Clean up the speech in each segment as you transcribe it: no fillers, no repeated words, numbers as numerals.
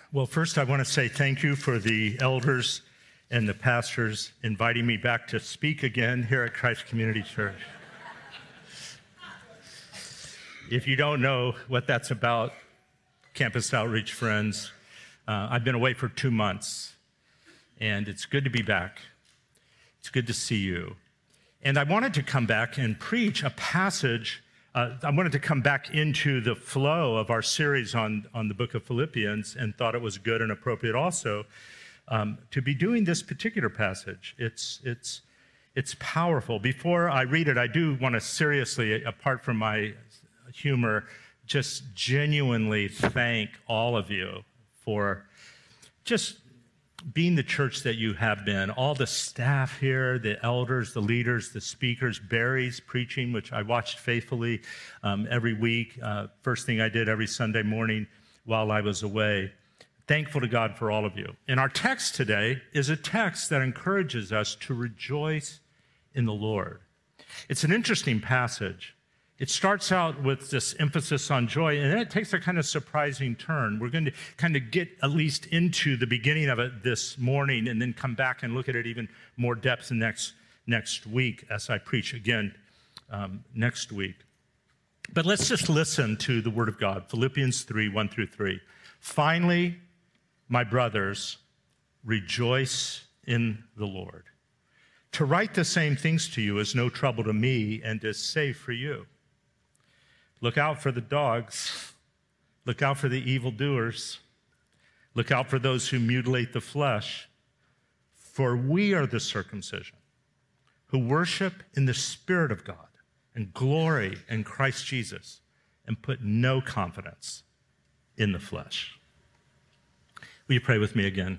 Well, first, I want to say thank you for the elders and the pastors inviting me back to speak again here at Christ Community Church. If you don't know what that's about, Campus Outreach friends, I've been away for 2 months, and it's good to be back. It's good to see you. And I wanted to come back and preach a passage. I wanted to come back into the flow of our series on the book of Philippians, and thought it was good and appropriate also to be doing this particular passage. It's powerful. Before I read it, I do want to seriously, apart from my humor, just genuinely thank all of you for just being the church that you have been. All the staff here, the elders, the leaders, the speakers, Barry's preaching, which I watched faithfully every week. First thing I did every Sunday morning while I was away. Thankful to God for all of you. And our text today is a text that encourages us to rejoice in the Lord. It's an interesting passage. It starts out with this emphasis on joy, and then it takes a kind of surprising turn. We're going to kind of get at least into the beginning of it this morning, and then come back and look at it even more depth next week as I preach again next week. But let's just listen to the Word of God, Philippians 3, 1 through 3. Finally, my brothers, rejoice in the Lord. To write the same things to you is no trouble to me and is safe for you. Look out for the dogs. Look out for the evildoers. Look out for those who mutilate the flesh. For we are the circumcision, who worship in the Spirit of God and glory in Christ Jesus, and put no confidence in the flesh. Will you pray with me again?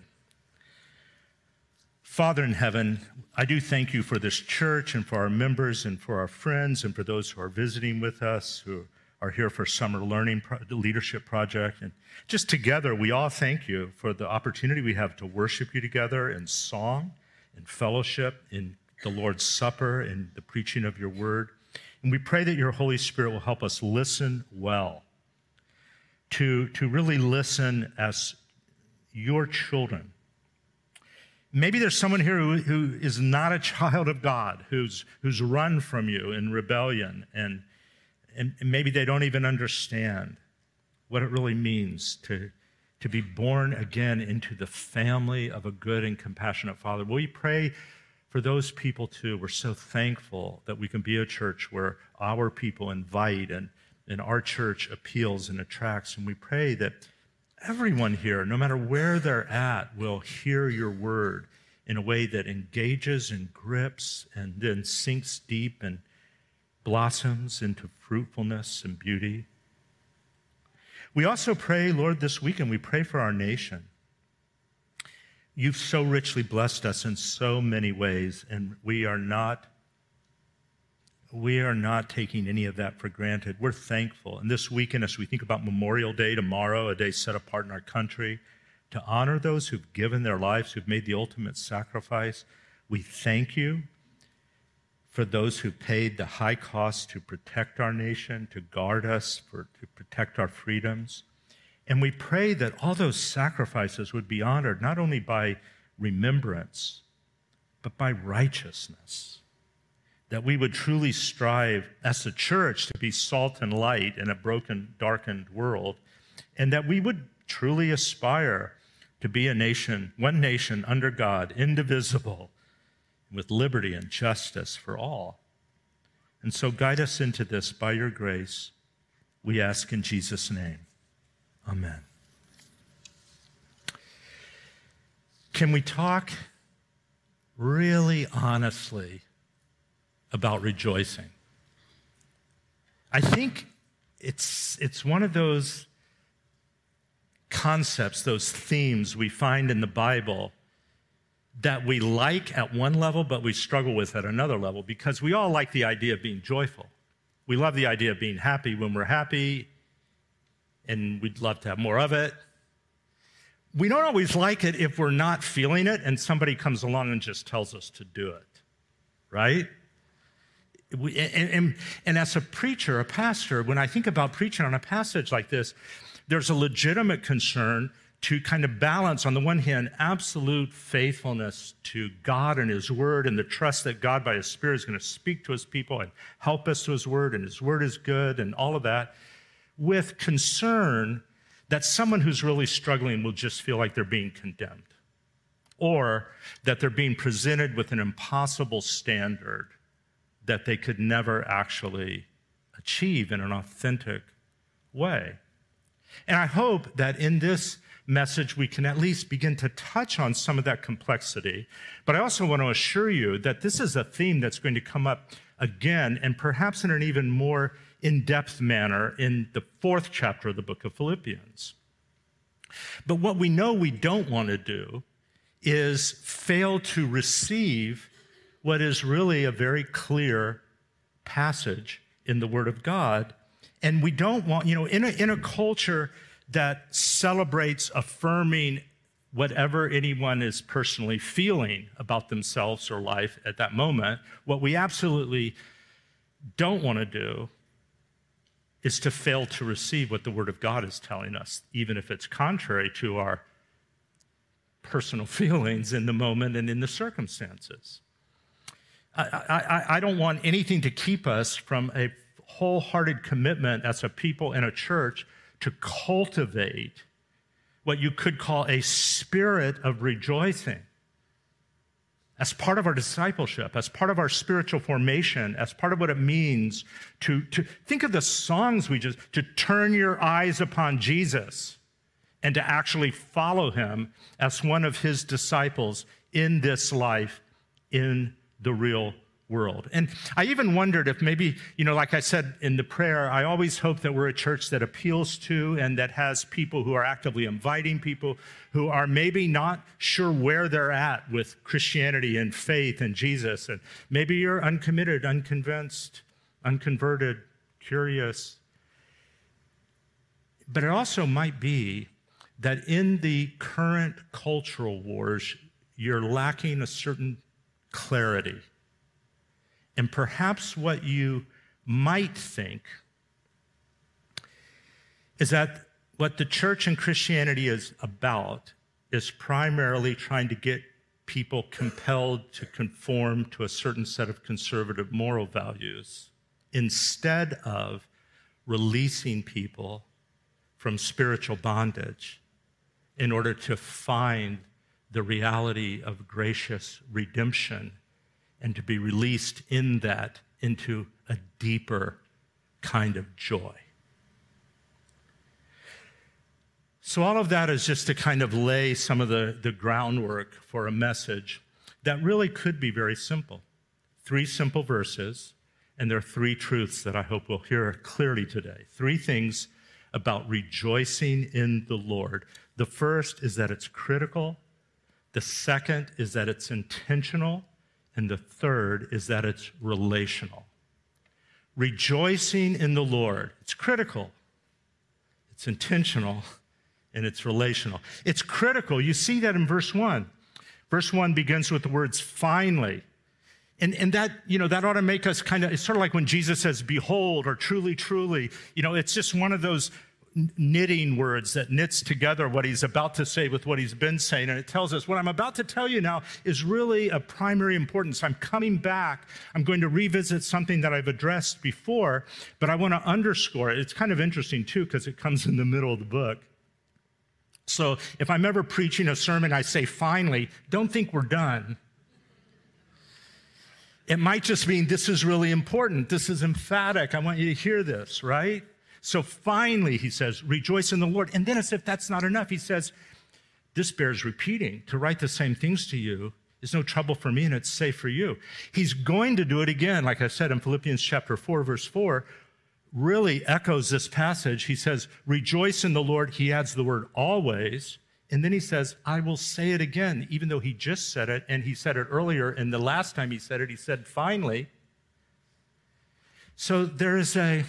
Father in heaven, I do thank you for this church and for our members and for our friends and for those who are visiting with us, who are here for Summer Learning Leadership Project. And just together, we all thank you for the opportunity we have to worship you together in song, in fellowship, in the Lord's Supper, in the preaching of your word. And we pray that your Holy Spirit will help us listen well, to really listen as your children. Maybe there's someone here who is not a child of God, who's run from you in rebellion, and maybe they don't even understand what it really means to be born again into the family of a good and compassionate Father. Will you pray for those people too? We're so thankful that we can be a church where our people invite and our church appeals and attracts, and we pray that everyone here, no matter where they're at, will hear your word in a way that engages and grips and then sinks deep and blossoms into fruitfulness and beauty. We also pray, Lord, this weekend, we pray for our nation. You've so richly blessed us in so many ways, and we are not taking any of that for granted. We're thankful. And this weekend, as we think about Memorial Day tomorrow, a day set apart in our country, to honor those who've given their lives, who've made the ultimate sacrifice, we thank you for those who paid the high cost to protect our nation, to guard us, to protect our freedoms. And we pray that all those sacrifices would be honored not only by remembrance, but by righteousness. That we would truly strive as a church to be salt and light in a broken, darkened world, and that we would truly aspire to be a nation, one nation under God, indivisible, with liberty and justice for all. And so guide us into this by your grace, we ask in Jesus' name. Amen. Can we talk really honestly about rejoicing? I think it's one of those concepts, those themes we find in the Bible that we like at one level, but we struggle with at another level, because we all like the idea of being joyful. We love the idea of being happy when we're happy, and we'd love to have more of it. We don't always like it if we're not feeling it and somebody comes along and just tells us to do it, right? And as a preacher, a pastor, when I think about preaching on a passage like this, there's a legitimate concern to kind of balance, on the one hand, absolute faithfulness to God and his word and the trust that God by his Spirit is going to speak to his people and help us to his word, and his word is good and all of that, with concern that someone who's really struggling will just feel like they're being condemned, or that they're being presented with an impossible standard that they could never actually achieve in an authentic way. And I hope that in this message we can at least begin to touch on some of that complexity. But I also want to assure you that this is a theme that's going to come up again, and perhaps in an even more in-depth manner, in the 4th chapter of the book of Philippians. But what we know we don't want to do is fail to receive what is really a very clear passage in the Word of God. And we don't want, in a culture that celebrates affirming whatever anyone is personally feeling about themselves or life at that moment, what we absolutely don't want to do is to fail to receive what the Word of God is telling us, even if it's contrary to our personal feelings in the moment and in the circumstances. I don't want anything to keep us from a wholehearted commitment as a people in a church to cultivate what you could call a spirit of rejoicing as part of our discipleship, as part of our spiritual formation, as part of what it means to think of the songs to turn your eyes upon Jesus and to actually follow him as one of his disciples in this life, in the real world. And I even wondered if maybe, like I said in the prayer, I always hope that we're a church that appeals to and that has people who are actively inviting people who are maybe not sure where they're at with Christianity and faith and Jesus. And maybe you're uncommitted, unconvinced, unconverted, curious. But it also might be that in the current cultural wars, you're lacking a certain clarity. And perhaps what you might think is that what the church and Christianity is about is primarily trying to get people compelled to conform to a certain set of conservative moral values instead of releasing people from spiritual bondage in order to find the reality of gracious redemption and to be released in that into a deeper kind of joy. So all of that is just to kind of lay some of the groundwork for a message that really could be very simple. 3 simple verses, and there are 3 truths that I hope we'll hear clearly today. 3 things about rejoicing in the Lord. The first is that it's critical. The second is that it's intentional. And the third is that it's relational. Rejoicing in the Lord. It's critical. It's intentional. And it's relational. It's critical. You see that in verse 1. Verse 1 begins with the words, finally. And that, that ought to make us it's sort of like when Jesus says, behold, or truly, truly. It's just one of those knitting words that knits together what he's about to say with what he's been saying. And it tells us what I'm about to tell you now is really of primary importance. I'm coming back. I'm going to revisit something that I've addressed before, but I want to underscore it. It's kind of interesting, too, because it comes in the middle of the book. So if I'm ever preaching a sermon, I say, finally, don't think we're done. It might just mean this is really important. This is emphatic. I want you to hear this, right? So finally, he says, rejoice in the Lord. And then as if that's not enough, he says, this bears repeating. To write the same things to you is no trouble for me and it's safe for you. He's going to do it again. Like I said in Philippians chapter 4, verse 4, really echoes this passage. He says, rejoice in the Lord. He adds the word always. And then he says, I will say it again, even though he just said it. And he said it earlier. And the last time he said it, he said, finally. So there's a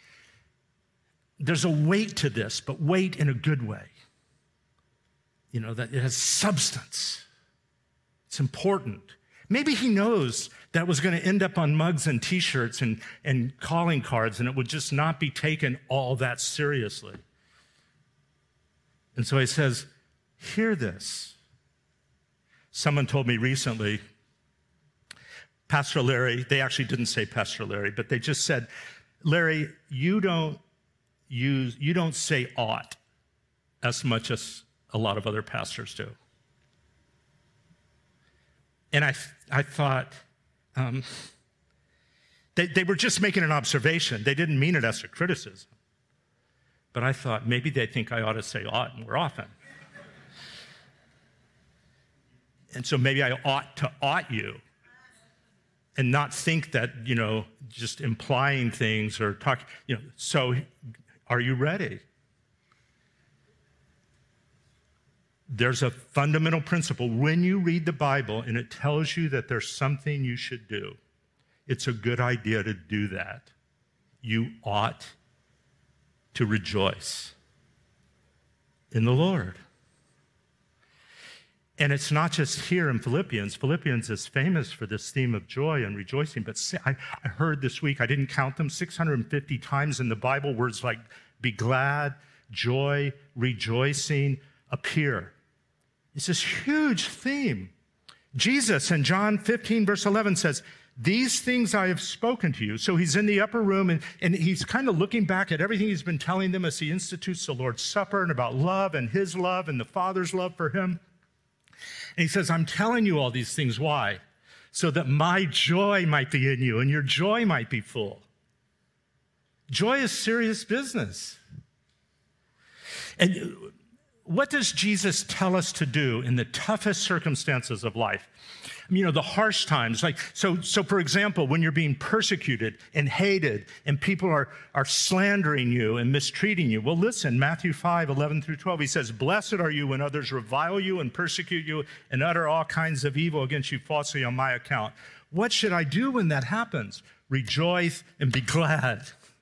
weight to this, but weight in a good way. That it has substance. It's important. Maybe he knows that was going to end up on mugs and T-shirts and calling cards, and it would just not be taken all that seriously. And so he says, Hear this. Someone told me recently, Pastor Larry, they actually didn't say Pastor Larry, but they just said, Larry, you don't say ought as much as a lot of other pastors do. And I thought, they were just making an observation. They didn't mean it as a criticism. But I thought, maybe they think I ought to say ought more often. And so maybe I ought to ought you and not think that, just implying things or talk, so are you ready? There's a fundamental principle. When you read the Bible and it tells you that there's something you should do, it's a good idea to do that. You ought to rejoice in the Lord. And it's not just here in Philippians. Philippians is famous for this theme of joy and rejoicing. But I heard this week, I didn't count them, 650 times in the Bible, words like be glad, joy, rejoicing appear. It's this huge theme. Jesus in John 15, verse 11 says, these things I have spoken to you. So he's in the upper room and he's kind of looking back at everything he's been telling them as he institutes the Lord's Supper and about love and his love and the Father's love for him. And he says, I'm telling you all these things. Why? So that my joy might be in you and your joy might be full. Joy is serious business. And what does Jesus tell us to do in the toughest circumstances of life? The harsh times. So for example, when you're being persecuted and hated and people are slandering you and mistreating you. Well, listen, Matthew 5, 11 through 12, he says, blessed are you when others revile you and persecute you and utter all kinds of evil against you falsely on my account. What should I do when that happens? Rejoice and be glad.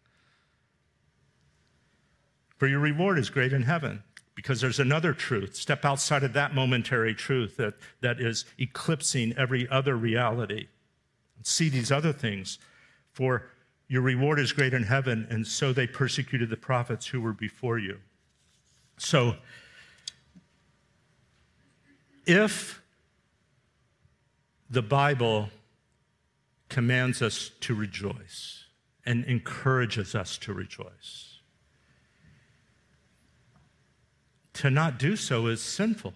For your reward is great in heaven. Because there's another truth. Step outside of that momentary truth that is eclipsing every other reality. See these other things. For your reward is great in heaven, and so they persecuted the prophets who were before you. So, if the Bible commands us to rejoice and encourages us to rejoice, to not do so is sinful.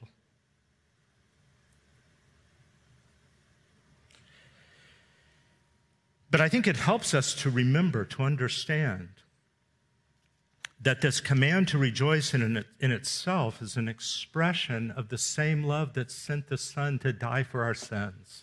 But I think it helps us to remember, to understand that this command to rejoice in itself is an expression of the same love that sent the Son to die for our sins.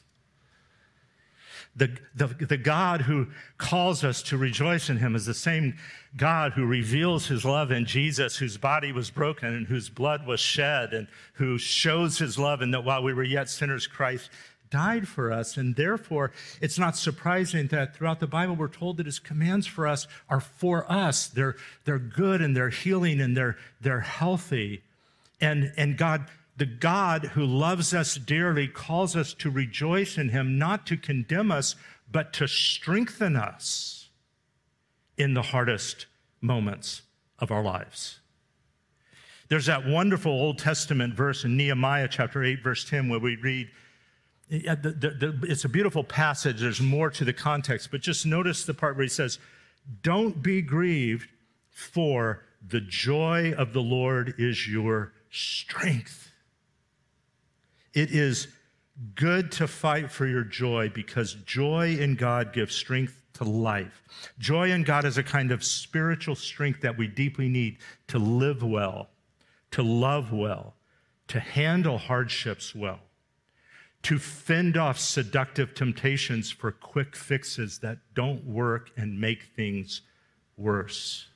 The God who calls us to rejoice in him is the same God who reveals his love in Jesus, whose body was broken and whose blood was shed, and who shows his love in that while we were yet sinners, Christ died for us. And therefore, it's not surprising that throughout the Bible, we're told that his commands for us are for us. They're good and they're healing and they're healthy. And God, the God who loves us dearly, calls us to rejoice in him, not to condemn us, but to strengthen us in the hardest moments of our lives. There's that wonderful Old Testament verse in Nehemiah chapter 8, verse 10, where we read, it's a beautiful passage. There's more to the context, but just notice the part where he says, don't be grieved, for the joy of the Lord is your strength. It is good to fight for your joy because joy in God gives strength to life. Joy in God is a kind of spiritual strength that we deeply need to live well, to love well, to handle hardships well, to fend off seductive temptations for quick fixes that don't work and make things worse.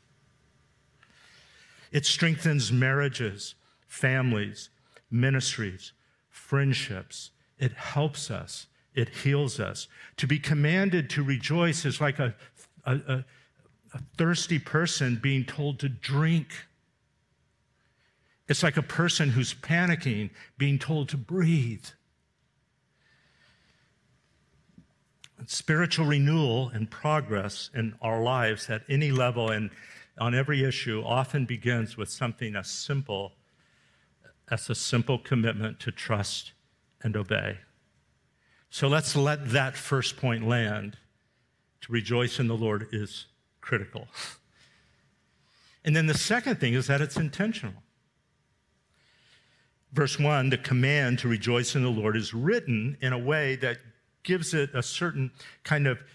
It strengthens marriages, families, ministries, friendships. It helps us. It heals us. To be commanded to rejoice is like a thirsty person being told to drink. It's like a person who's panicking being told to breathe. Spiritual renewal and progress in our lives at any level and on every issue often begins with something as simple as a simple commitment to trust and obey. So let's let that first point land. To rejoice in the Lord is critical. And then the second thing is that it's intentional. Verse 1, the command to rejoice in the Lord is written in a way that gives it a certain kind of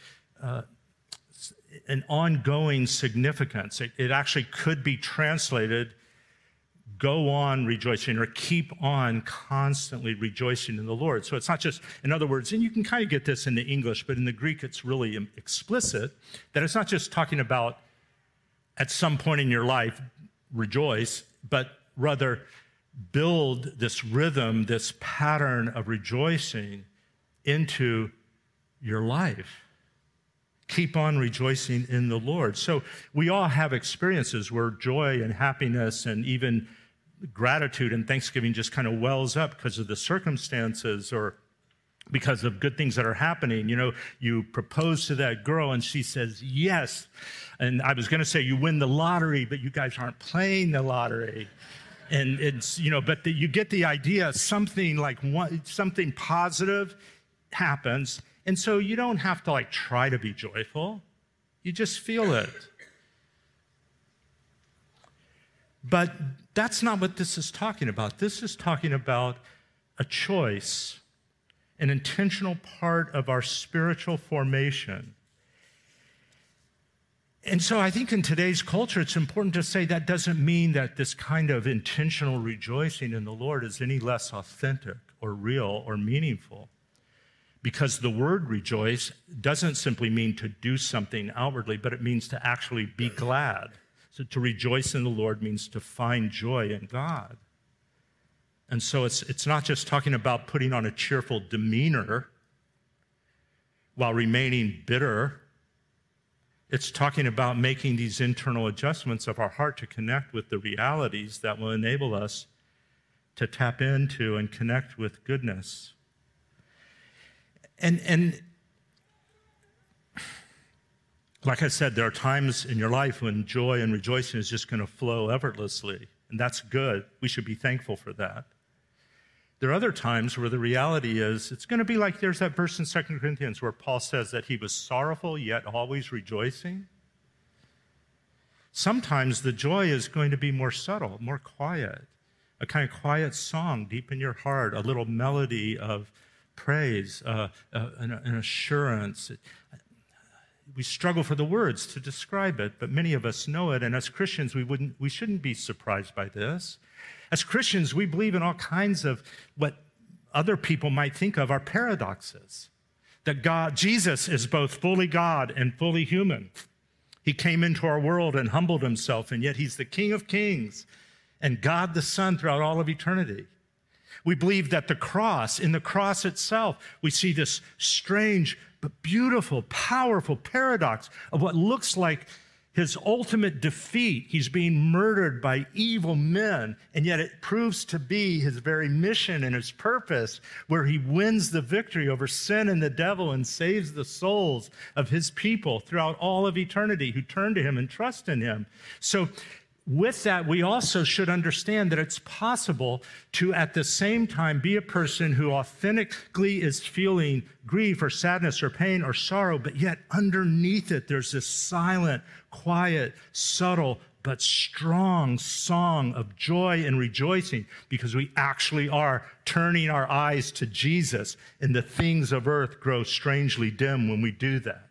an ongoing significance. It actually could be translated, go on rejoicing, or keep on constantly rejoicing in the Lord. So it's not just, in other words, and you can kind of get this in the English, but in the Greek it's really explicit, that it's not just talking about at some point in your life, rejoice, but rather build this rhythm, this pattern of rejoicing into your life. Keep on rejoicing in the Lord. So we all have experiences where joy and happiness and even gratitude and thanksgiving just kind of wells up because of the circumstances or because of good things that are happening. You know, you propose to that girl and she says yes. And I was going to say you win the lottery, but you guys aren't playing the lottery. And it's, you know, but you get the idea, something positive happens. And so you don't have to try to be joyful. You just feel it. But that's not what this is talking about. This is talking about a choice, an intentional part of our spiritual formation. And so I think in today's culture, it's important to say that doesn't mean that this kind of intentional rejoicing in the Lord is any less authentic or real or meaningful. Because the word rejoice doesn't simply mean to do something outwardly, but it means to actually be glad. So to rejoice in the Lord means to find joy in God. And so it's not just talking about putting on a cheerful demeanor while remaining bitter. It's talking about making these internal adjustments of our heart to connect with the realities that will enable us to tap into and connect with goodness. And like I said, there are times in your life when joy and rejoicing is just going to flow effortlessly, and that's good. We should be thankful for that. There are other times where the reality is it's going to be like there's that verse in 2 Corinthians where Paul says that he was sorrowful yet always rejoicing. Sometimes the joy is going to be more subtle, more quiet, a kind of quiet song deep in your heart, a little melody of praise, an assurance. We struggle for the words to describe it, but many of us know it, and as Christians, we shouldn't be surprised by this. As Christians, we believe in all kinds of what other people might think of are paradoxes. That Jesus is both fully God and fully human. He came into our world and humbled himself, and yet he's the King of Kings and God the Son throughout all of eternity. We believe that in the cross itself, we see this strange but beautiful, powerful paradox of what looks like his ultimate defeat. He's being murdered by evil men, and yet it proves to be his very mission and his purpose, where he wins the victory over sin and the devil and saves the souls of his people throughout all of eternity who turn to him and trust in him. So with that, we also should understand that it's possible to, at the same time, be a person who authentically is feeling grief or sadness or pain or sorrow, but yet underneath it, there's this silent, quiet, subtle, but strong song of joy and rejoicing because we actually are turning our eyes to Jesus, and the things of earth grow strangely dim when we do that.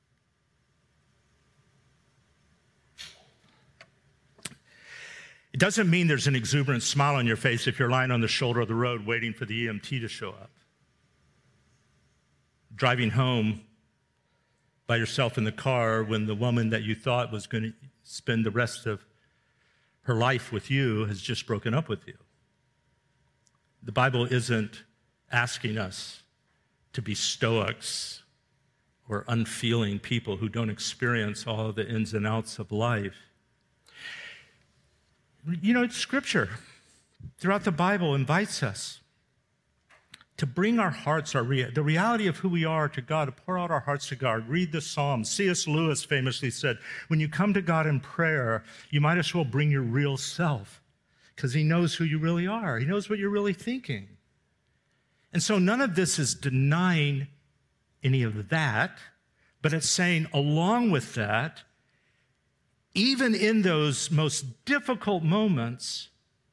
It doesn't mean there's an exuberant smile on your face if you're lying on the shoulder of the road waiting for the EMT to show up. Driving home by yourself in the car when the woman that you thought was going to spend the rest of her life with you has just broken up with you. The Bible isn't asking us to be stoics or unfeeling people who don't experience all of the ins and outs of life. You know, Scripture throughout the Bible invites us to bring our hearts, the reality of who we are to God, to pour out our hearts to God. Read the Psalms. C.S. Lewis famously said, when you come to God in prayer, you might as well bring your real self, because he knows who you really are. He knows what you're really thinking. And so none of this is denying any of that, but it's saying along with that, even in those most difficult moments,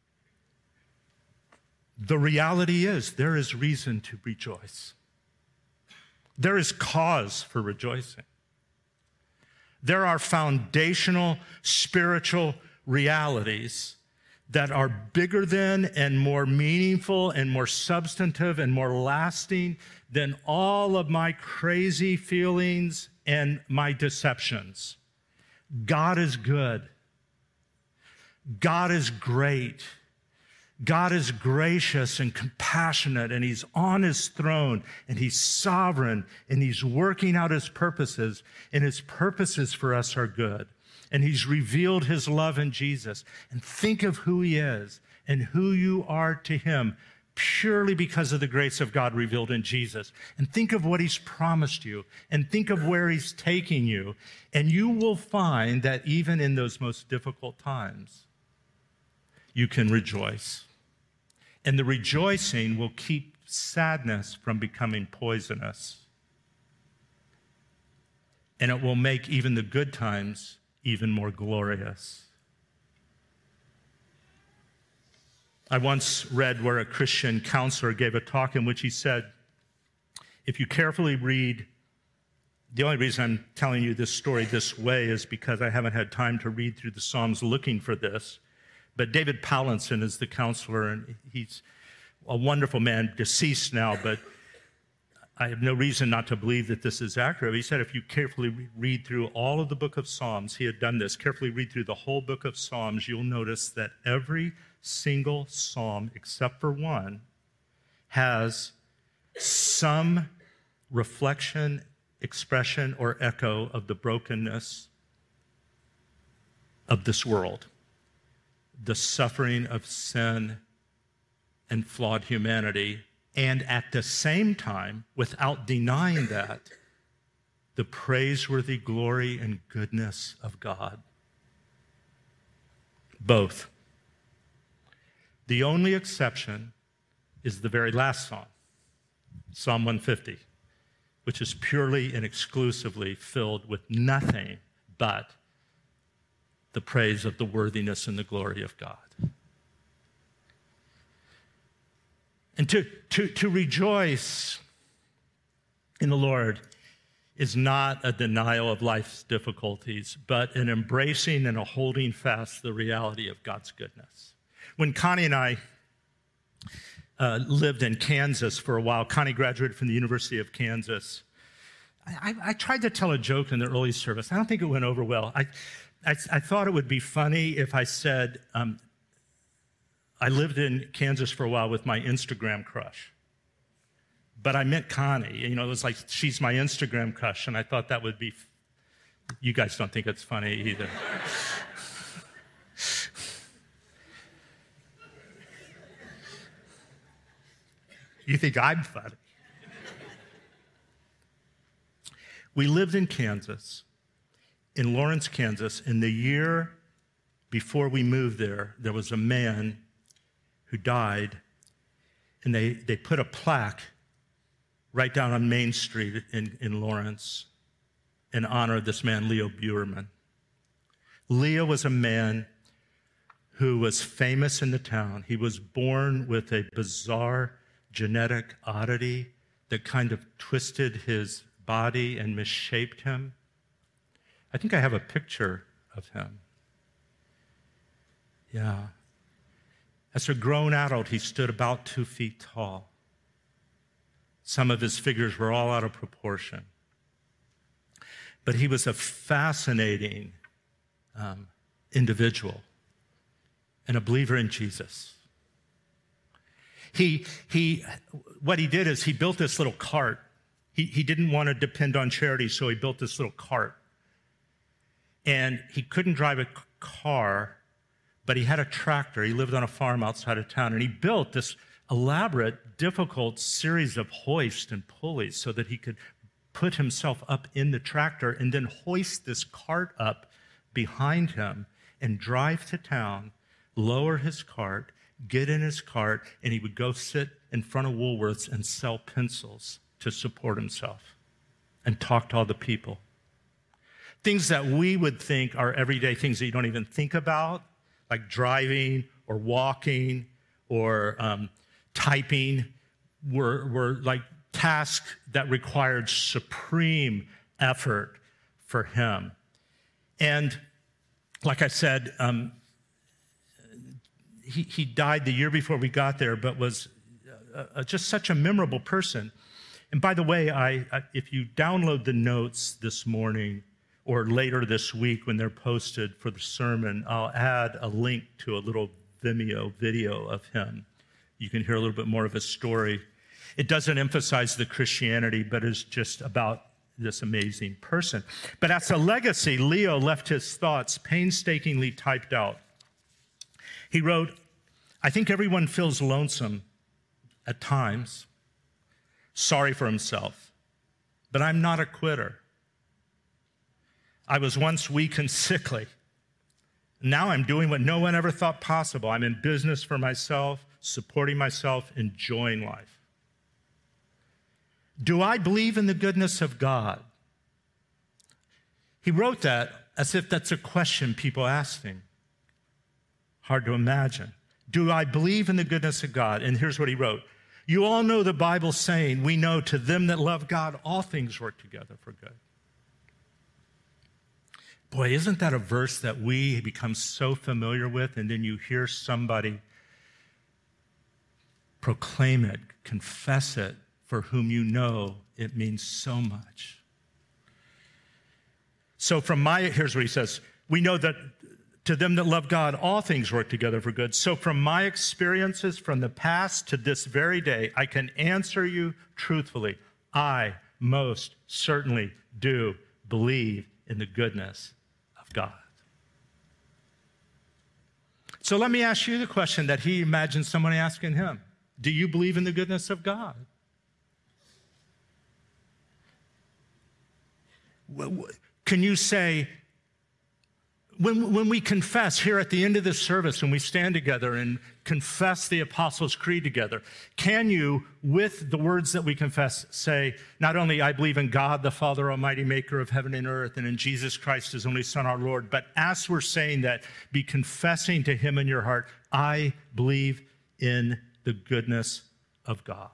the reality is there is reason to rejoice. There is cause for rejoicing. There are foundational spiritual realities that are bigger than and more meaningful and more substantive and more lasting than all of my crazy feelings and my deceptions. God is good. God is great. God is gracious and compassionate, and he's on his throne, and he's sovereign, and he's working out his purposes, and his purposes for us are good. And he's revealed his love in Jesus. And think of who he is and who you are to him purely because of the grace of God revealed in Jesus. And think of what he's promised you, and think of where he's taking you. And you will find that even in those most difficult times, you can rejoice. And the rejoicing will keep sadness from becoming poisonous. And it will make even the good times even more glorious. I once read where a Christian counselor gave a talk in which he said, if you carefully read, the only reason I'm telling you this story this way is because I haven't had time to read through the Psalms looking for this. But David Powlinson is the counselor, and he's a wonderful man, deceased now, but I have no reason not to believe that this is accurate. He said if you carefully read through all of the book of Psalms, he had done this, carefully read through the whole book of Psalms, you'll notice that every single psalm, except for one, has some reflection, expression, or echo of the brokenness of this world, the suffering of sin and flawed humanity, and at the same time, without denying that, the praiseworthy glory and goodness of God. Both. The only exception is the very last psalm, Psalm 150, which is purely and exclusively filled with nothing but the praise of the worthiness and the glory of God. And to rejoice in the Lord is not a denial of life's difficulties, but an embracing and a holding fast the reality of God's goodness. When Connie and I lived in Kansas for a while, Connie graduated from the University of Kansas. I tried to tell a joke in the early service. I don't think it went over well. I thought it would be funny if I said, I lived in Kansas for a while with my Instagram crush. But I meant Connie. You know, it was like, she's my Instagram crush, and I thought that would be, you guys don't think it's funny either. You think I'm funny. We lived in Kansas, in Lawrence, Kansas. In the year before we moved there, there was a man who died, and they put a plaque right down on Main Street in Lawrence in honor of this man, Leo Buerman. Leo was a man who was famous in the town. He was born with a bizarre genetic oddity that kind of twisted his body and misshaped him. I think I have a picture of him. Yeah. As a grown adult, he stood about 2 feet tall. Some of his figures were all out of proportion. But he was a fascinating individual and a believer in Jesus. What he did is he built this little cart. He didn't want to depend on charity, so he built this little cart. And he couldn't drive a car, but he had a tractor. He lived on a farm outside of town, and he built this elaborate, difficult series of hoists and pulleys so that he could put himself up in the tractor and then hoist this cart up behind him and drive to town, lower his cart, get in his cart, and he would go sit in front of Woolworths and sell pencils to support himself and talk to all the people. Things that we would think are everyday things that you don't even think about, like driving or walking or typing, were like tasks that required supreme effort for him. And like I said, he died the year before we got there, but was just such a memorable person. And by the way, if you download the notes this morning or later this week when they're posted for the sermon, I'll add a link to a little Vimeo video of him. You can hear a little bit more of his story. It doesn't emphasize the Christianity, but is just about this amazing person. But as a legacy, Leo left his thoughts painstakingly typed out. He wrote, "I think everyone feels lonesome at times, sorry for himself, but I'm not a quitter. I was once weak and sickly. Now I'm doing what no one ever thought possible. I'm in business for myself, supporting myself, enjoying life. Do I believe in the goodness of God?" He wrote that as if that's a question people asking. Hard to imagine. Do I believe in the goodness of God? And here's what he wrote. You all know the Bible saying, we know to them that love God, all things work together for good. Boy, isn't that a verse that we become so familiar with, and then you hear somebody proclaim it, confess it, for whom you know it means so much. So here's what he says, we know that to them that love God, all things work together for good. So from my experiences from the past to this very day, I can answer you truthfully. I most certainly do believe in the goodness of God. So let me ask you the question that he imagined someone asking him. Do you believe in the goodness of God? Can you say, when we confess here at the end of this service, when we stand together and confess the Apostles' Creed together, can you, with the words that we confess, say, not only I believe in God, the Father Almighty, maker of heaven and earth, and in Jesus Christ, his only Son, our Lord, but as we're saying that, be confessing to him in your heart, I believe in the goodness of God.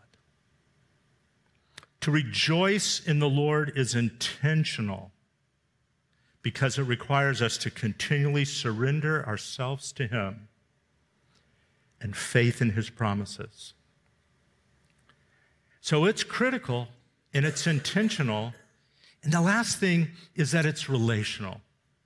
To rejoice in the Lord is intentional because it requires us to continually surrender ourselves to him and faith in his promises. So it's critical and it's intentional. And the last thing is that it's relational.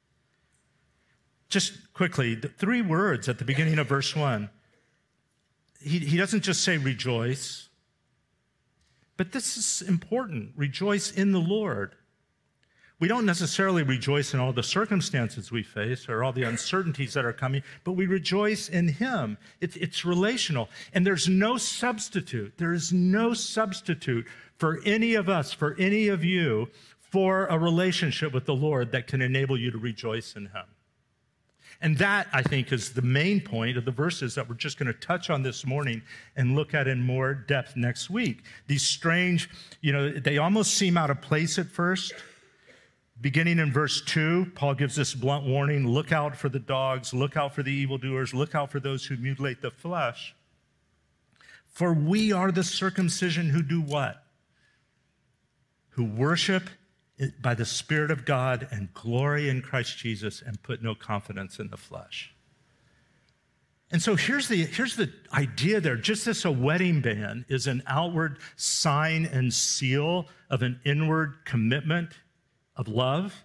Just quickly, the 3 words at the beginning of verse 1. He doesn't just say rejoice, but this is important. Rejoice in the Lord. We don't necessarily rejoice in all the circumstances we face or all the uncertainties that are coming, but we rejoice in him. It's relational. And there's no substitute. There is no substitute for any of us, for any of you, for a relationship with the Lord that can enable you to rejoice in him. And that, I think, is the main point of the verses that we're just going to touch on this morning and look at in more depth next week. These strange, they almost seem out of place at first. Beginning in verse 2, Paul gives this blunt warning, look out for the dogs, look out for the evildoers, look out for those who mutilate the flesh. For we are the circumcision who do what? Who worship by the Spirit of God and glory in Christ Jesus and put no confidence in the flesh. And so here's the idea there. Just as a wedding band is an outward sign and seal of an inward commitment of love,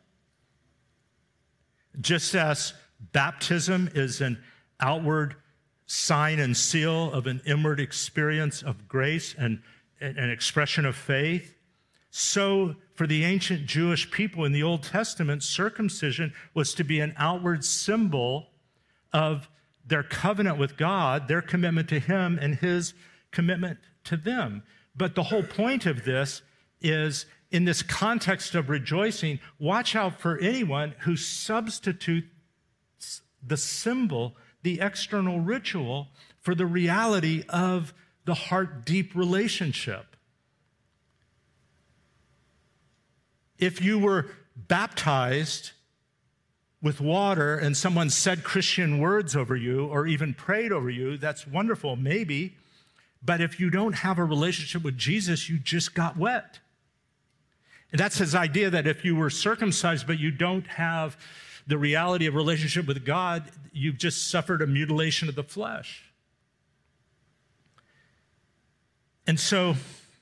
just as baptism is an outward sign and seal of an inward experience of grace and an expression of faith, so for the ancient Jewish people in the Old Testament, circumcision was to be an outward symbol of their covenant with God, their commitment to him, and his commitment to them. But the whole point of this is, in this context of rejoicing, watch out for anyone who substitutes the symbol the external ritual for the reality of the heart-deep relationship. If you were baptized with water and someone said Christian words over you or even prayed over you, that's wonderful, maybe. But if you don't have a relationship with Jesus, you just got wet. And that's his idea, that if you were circumcised but you don't have the reality of relationship with God, you've just suffered a mutilation of the flesh. And so,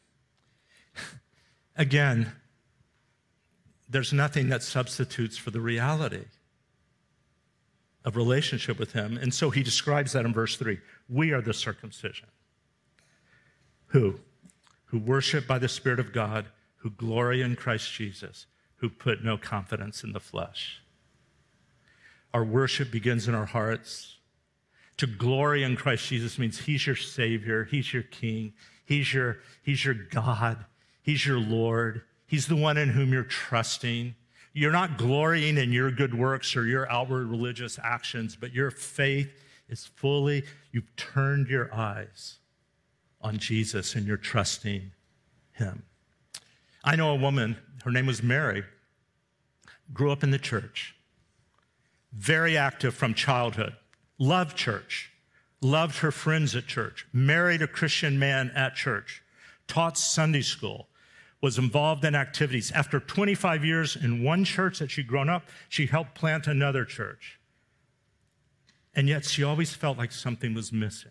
again, there's nothing that substitutes for the reality of relationship with him. And so he describes that in verse 3. We are the circumcision. Who? Who worship by the Spirit of God, who glory in Christ Jesus, who put no confidence in the flesh. Our worship begins in our hearts. To glory in Christ Jesus means he's your Savior, he's your King, he's your God, he's your Lord. He's the one in whom you're trusting. You're not glorying in your good works or your outward religious actions, but your faith is fully, you've turned your eyes on Jesus and you're trusting him. I know a woman, her name was Mary, grew up in the church, very active from childhood, loved church, loved her friends at church, married a Christian man at church, taught Sunday school, was involved in activities. After 25 years in one church that she'd grown up, she helped plant another church. And yet she always felt like something was missing.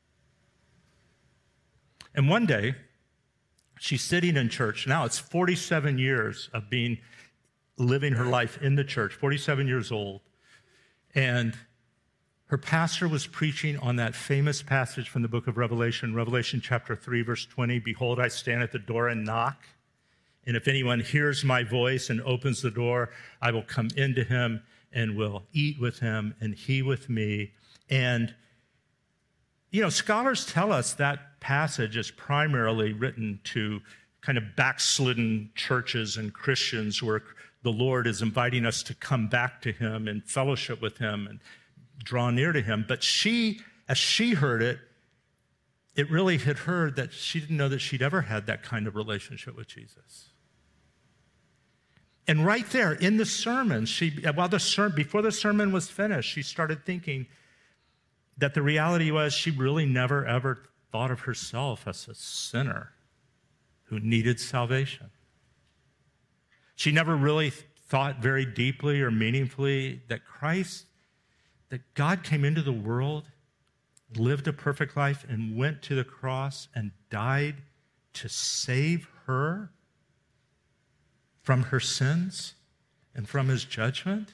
And one day, she's sitting in church. Now it's 47 years of living her life in the church, 47 years old. And her pastor was preaching on that famous passage from the book of Revelation, Revelation chapter 3, verse 20, "Behold, I stand at the door and knock. And if anyone hears my voice and opens the door, I will come into him and will eat with him and he with me." And, scholars tell us that passage is primarily written to kind of backslidden churches and Christians where the Lord is inviting us to come back to him and fellowship with him and draw near to him. But as she heard it, it really hit her that she didn't know that she'd ever had that kind of relationship with Jesus. And right there in the sermon, before the sermon was finished, she started thinking that the reality was she really never, ever thought of herself as a sinner who needed salvation. She never really thought very deeply or meaningfully that God came into the world, lived a perfect life, and went to the cross and died to save her from her sins and from his judgment.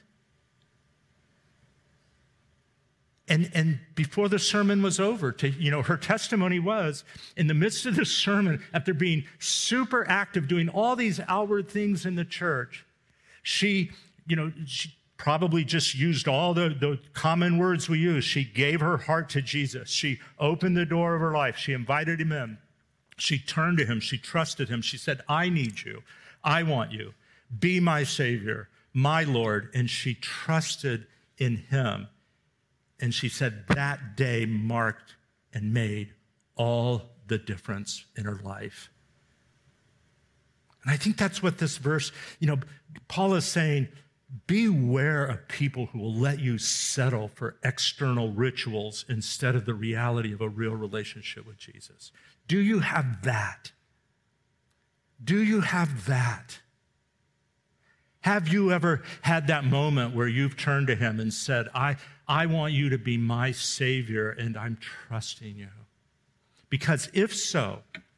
And before the sermon was over, her testimony was, in the midst of the sermon, after being super active, doing all these outward things in the church, she probably just used all the common words we use. She gave her heart to Jesus. She opened the door of her life. She invited him in. She turned to him. She trusted him. She said, "I need you. I want you. Be my Savior, my Lord." And she trusted in him. And she said that day marked and made all the difference in her life. And I think that's what this verse, Paul is saying, beware of people who will let you settle for external rituals instead of the reality of a real relationship with Jesus. Do you have that? Do you have that? Have you ever had that moment where you've turned to him and said, I want you to be my Savior and I'm trusting you? Because if so,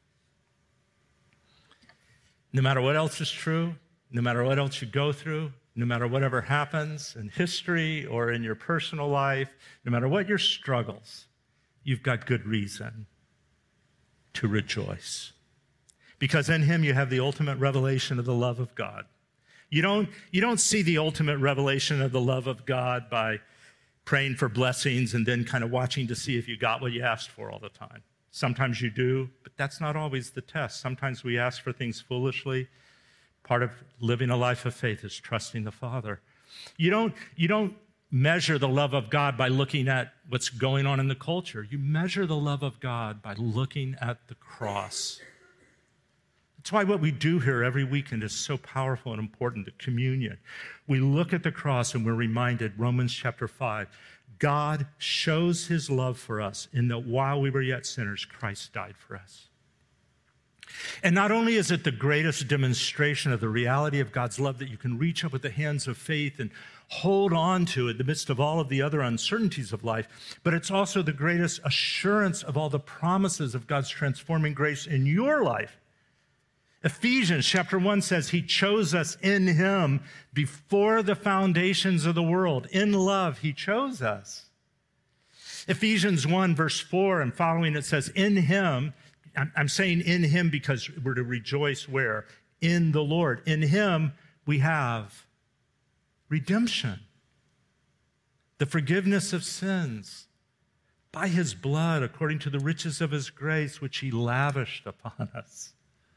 no matter what else is true, no matter what else you go through, no matter whatever happens in history or in your personal life, no matter what your struggles, you've got good reason to rejoice. Because in him you have the ultimate revelation of the love of God. You don't see the ultimate revelation of the love of God by praying for blessings and then kind of watching to see if you got what you asked for all the time. Sometimes you do, but that's not always the test. Sometimes we ask for things foolishly. Part of living a life of faith is trusting the Father. You don't measure the love of God by looking at what's going on in the culture. You measure the love of God by looking at the cross. That's why what we do here every weekend is so powerful and important, the communion. We look at the cross and we're reminded, Romans chapter 5, God shows his love for us in that while we were yet sinners, Christ died for us. And not only is it the greatest demonstration of the reality of God's love that you can reach up with the hands of faith and hold on to in the midst of all of the other uncertainties of life, but it's also the greatest assurance of all the promises of God's transforming grace in your life. Ephesians chapter 1 says he chose us in him before the foundations of the world. In love, he chose us. Ephesians 1 verse 4 and following, it says, in him, I'm saying in him because we're to rejoice where? In the Lord. In him we have redemption, the forgiveness of sins by his blood according to the riches of his grace, which he lavished upon us.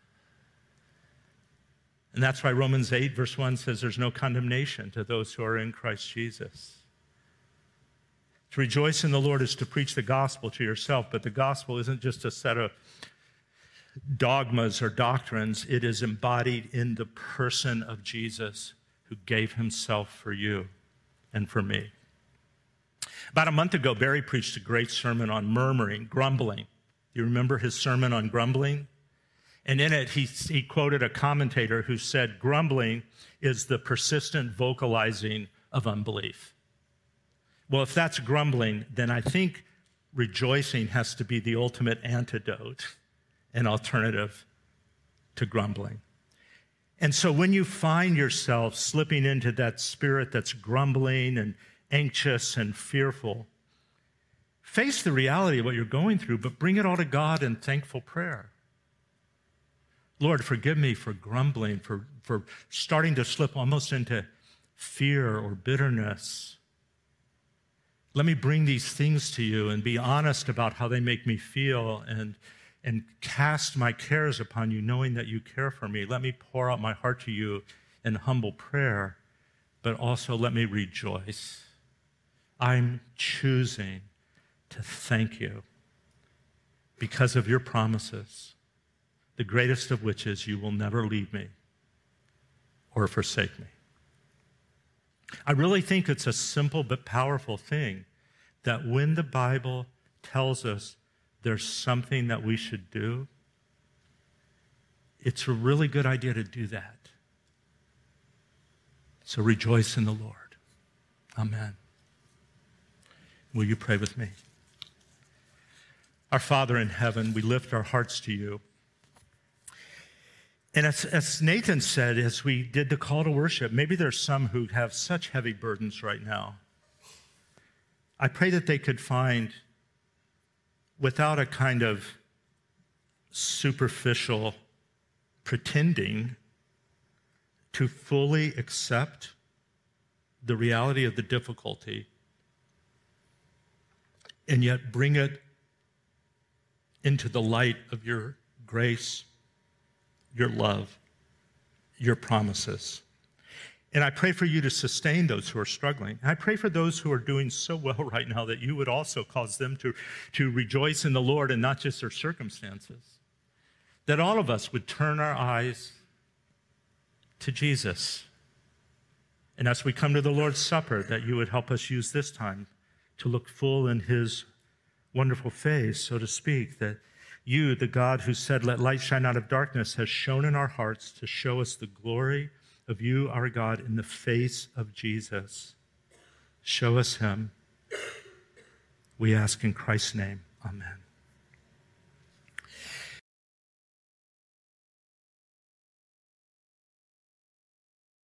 And that's why Romans 8 verse 1 says there's no condemnation to those who are in Christ Jesus. To rejoice in the Lord is to preach the gospel to yourself, but the gospel isn't just a set of dogmas or doctrines. It is embodied in the person of Jesus who gave himself for you and for me. About a month ago, Barry preached a great sermon on murmuring, grumbling. You remember his sermon on grumbling? And in it, he quoted a commentator who said, grumbling is the persistent vocalizing of unbelief. Well, if that's grumbling, then I think rejoicing has to be the ultimate antidote and alternative to grumbling. And so when you find yourself slipping into that spirit that's grumbling and anxious and fearful, face the reality of what you're going through, but bring it all to God in thankful prayer. Lord, forgive me for grumbling, for starting to slip almost into fear or bitterness. Let me bring these things to you and be honest about how they make me feel and cast my cares upon you, knowing that you care for me. Let me pour out my heart to you in humble prayer, but also let me rejoice. I'm choosing to thank you because of your promises, the greatest of which is you will never leave me or forsake me. I really think it's a simple but powerful thing that when the Bible tells us there's something that we should do, it's a really good idea to do that. So rejoice in the Lord. Amen. Will you pray with me? Our Father in heaven, we lift our hearts to you. And as Nathan said, as we did the call to worship, maybe there's some who have such heavy burdens right now. I pray that they could find, without a kind of superficial pretending, to fully accept the reality of the difficulty and yet bring it into the light of your grace, your love, your promises. And I pray for you to sustain those who are struggling. I pray for those who are doing so well right now that you would also cause them to rejoice in the Lord and not just their circumstances. That all of us would turn our eyes to Jesus. And as we come to the Lord's Supper, that you would help us use this time to look full in his wonderful face, so to speak, that you, the God who said, let light shine out of darkness, has shone in our hearts to show us the glory of you, our God, in the face of Jesus. Show us him. We ask in Christ's name. Amen.